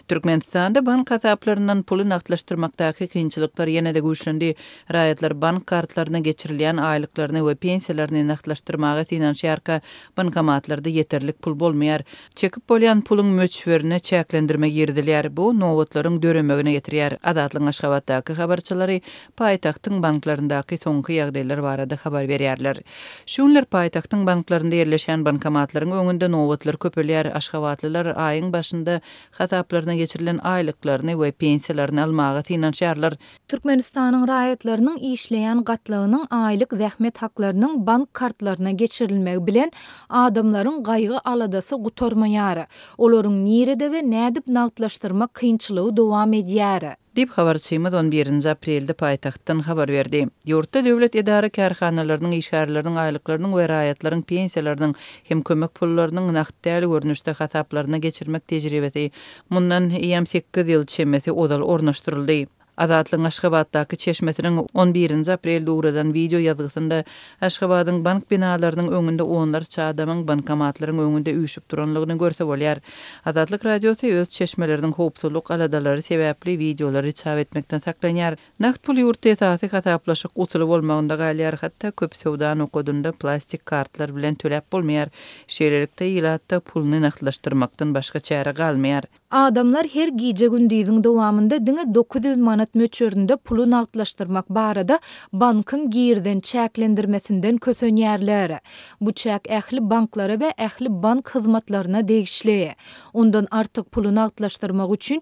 Türkmenistanda bank hasaplarından pulu naqdlaştırmakdaki kıyınçılıklar yenede güçlendi. Rayatlar bank kartlarına geçirilen aylıklarını ve pensiyalarını naqdlaştırmağa finansiarka bankomatlarda yeterlik pul bolmayar. Çekip bolyan pulun möçverini çäklendirme girdiler. Bu nowatlaryň döremegine getirýär. Adatlyň Aşgabatdaky habarçylary paýtagtyň banklaryndaky soňky ýagdaýlar barada habar berýärler. Şunlar paýtagtyň banklarynda ýerleşen bankomatlaryň öňünde nowatlar köpelýär. Aşgabatlylar aýyň başynda hasaplarına geçirilen aylıklarını we pensiýalaryny almaga finansiarlar. Türkmenistanyň raýatlarynyň işleýän gatlagynyň aýlyk zähmet haklarynyň bank kartlaryna geçirilmegi bilen adamlaryň gaýgy aladasy gutormaýar. Olaryň nirede we nädip naqdlaşdyrmak kynçylygy dowam edýär. Dip habarçymyz 11 aprelde paýtagtdan habar berdi. Ýurtda döwlet edara kärhanalarynyň işgärleriniň aýlyklarynyň we raýatlaryň pensiýalarynyň hem kömek pullarynyň naqd görnüşde hasaplaryna geçirmek tejribesi mundan 8 ýyl çemesi odal ornaşdyryldy. Azatlyň Aşgabatdaky çeşmesiniň 11 aprelde uradan video ýazgysynda Aşgabatyň bank binalarynyň öňünde onlarça adamyň bankomatlaryň öňünde üýşüp duranlygyny görse bolýar. Azatlyk radiosy öz çeşmeleriniň howpsuzlyk aladalary sebäpli videolary çap etmekden saklanýar. Naqd pul ýurtda esasy hasaplaşyk usuly bolmagynda galýar, hatda köp sowdan okudunda plastik kartlar bilen töläp bolmaýar. Şeýlelikde ýylatda pulny naqdlaşdyrmakdan başga çäre galmaýar. Adamlar her gije gündüziň dowamında diňe 900 manat möçberinde pulu naqdlaşdyrmak barada bankyň girden çäklendirmesinden kösenýärler. Bu çäk ähli banklara we ähli bank hyzmatlaryna degişli. Ondan artyk pulu naqdlaşdyrmak üçin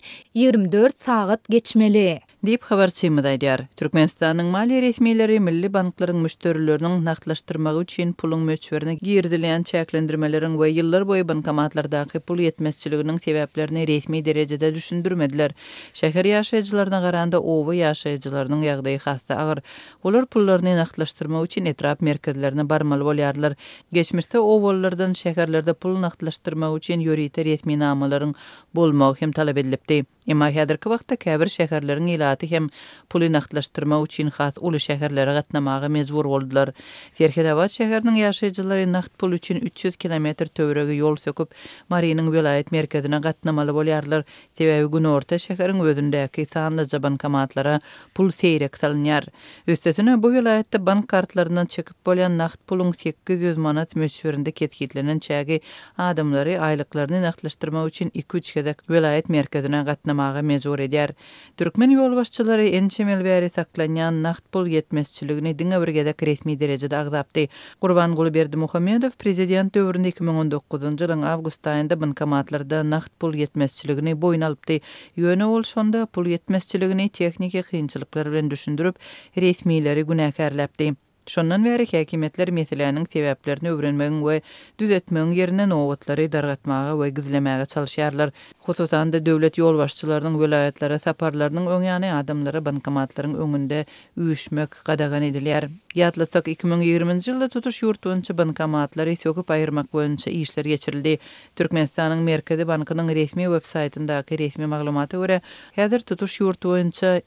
24 saat geçmeli. Dip habarçymyz aýdýar. Türkmenistanyň maliýe resmiýetleri milli banklaryň müşterileriniň naqdlaşdyrmagy üçin pulun möçberine girdilen çäklendirmeleriň we ýyllar boýy bankomatlardaky pul ýetmezçiliginiň sebäplerini resmi derejede düşündürmediler. Şäher ýaşaýjylaryna garanda owa ýaşaýjylarynyň ýagdaýy hassa agyr. Olar pullaryny naqdlaşdyrmak üçin etrap merkezlerine barmaly bolýarlar. Geçmişde owalardan şäherlerde pul naqdlaşdyrmak üçin ýörite resmi namalaryň bolmagy hem talap edilipdi. Emma häzirki wagtda käbir şäherleriň ilaty hem puly naqdlaşdyrmak üçin has uly şäherlere gatnamaga mejbur boldular. Serhelawat şäheriniň ýaşaýjylary naqd pul üçin 300 kilometr töwerege ýol söküp Mariýanyň vilayet merkezine gatnamaly bolýarlar. Sebäbi gün orta şäheriň özündäki sanlyca bankomatlara pul seýrek salynýar. Üstesine bu vilayetde bank kartlaryndan çekip bolýan naqd pulun 800 manat möçberinde ketkitlenen çägi adamlary aýlyklaryny naqdlaşdyrmak üçin 2-3 gedek vilayet merkezine gatnamaga mejbur edýär. Türkmen ýol başçylary ençemel bäri saklanýan naqd pul ýetmezçiligini diňe bir gedek resmi derejede agzapdy. Gurbanguly Berdimuhammedow prezident döwründe 2019-njy ýylyň awgust aýynda bankomatlarda naqd pul ýetmezçiligini boýun alypdy. Ýöne ol şonda pul ýetmezçiligini tehnik kynçylyklar bilen düşündirip resmiýetleri günäkärläpdi. Şondan bäri häkimetler meseleniň sebäplerini öwrenmegiň we düzetmegiň ýerine nowatlary dargatmaga we gizlemäge çalışýarlar. Hususan da döwlet ýol başçylarynyň vilayetlere saparlarynyň öňýany adamlara bankomatlaryň öňünde üýüşmek gadagan edilýär. Ýatlasak 2020-nji ýylda tutuş ýurt boýunça bankomatlary söküp aýyrmak boýunça işler geçirildi. Türkmenistanyň Merkezi Bankynyň resmi websaytyndaky resmi maglumata görä, häzir tutuş ýurt boýunça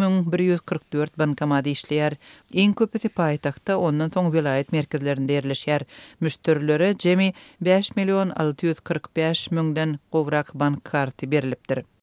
2144 bankomat işleýär. Iň köpüsi paýtagtda, ondan soň vilayet merkezlerinde ýerleşýär. Müşterilere jemi 5 milyon 645 müňden gowrak bank karty berilipdir.